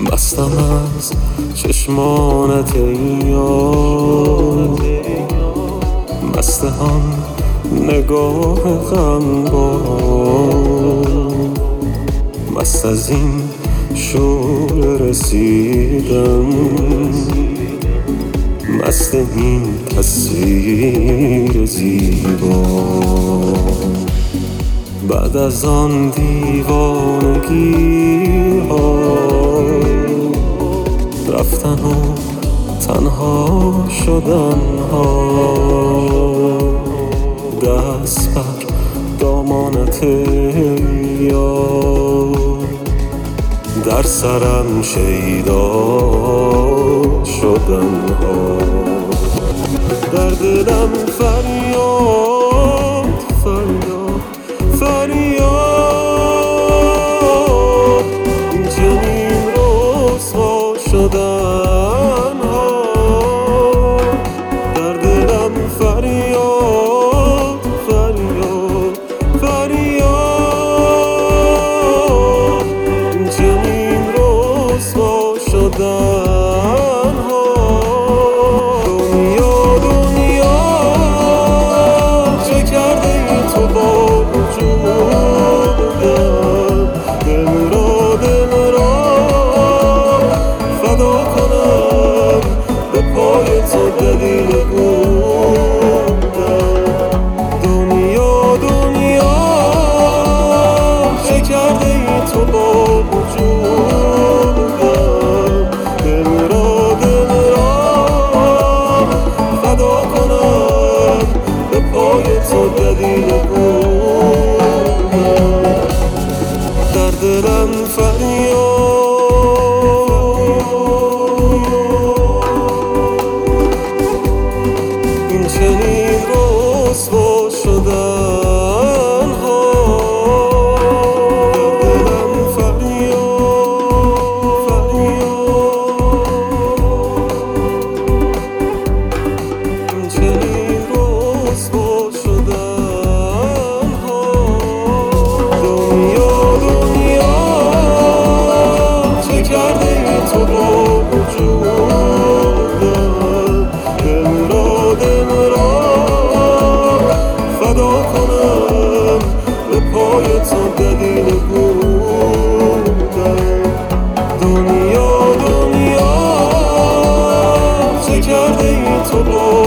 مستم از چشمانت ای یار، مست آن نگاه غمبار، مست از این شور رسیدم، مست این تصویر زیبا. بعد از آن دیوانگی ها رفتن و تنها شدن ها، دست بر دامانت یار، در سرم شیدا شدن ها. در دلم فریاد فریاد فریاد، این چنین رسوا شدن ها. در دلم فریاد فریاد فریاد، این چنین رسوا شدن ها. دنیا دنیا چه کرده ای تو با وجودم، دل را فدا کنم به پای تو دلیل بودم. دنیا دنیا چه کرده ای تو با وجودم، دل را فدا کنم به پای تو دلیل بودم. در دلم فریاد، این چنین رسوا شدن ها. در دلم فریاد فریاد، این چنین رسوا شدن ها. دنیا دنیا چه کرده ای تو با وجودم، دل را فدا کنم به پای تو دلیل بودم. دنیا دنیا چه کرده ای تو با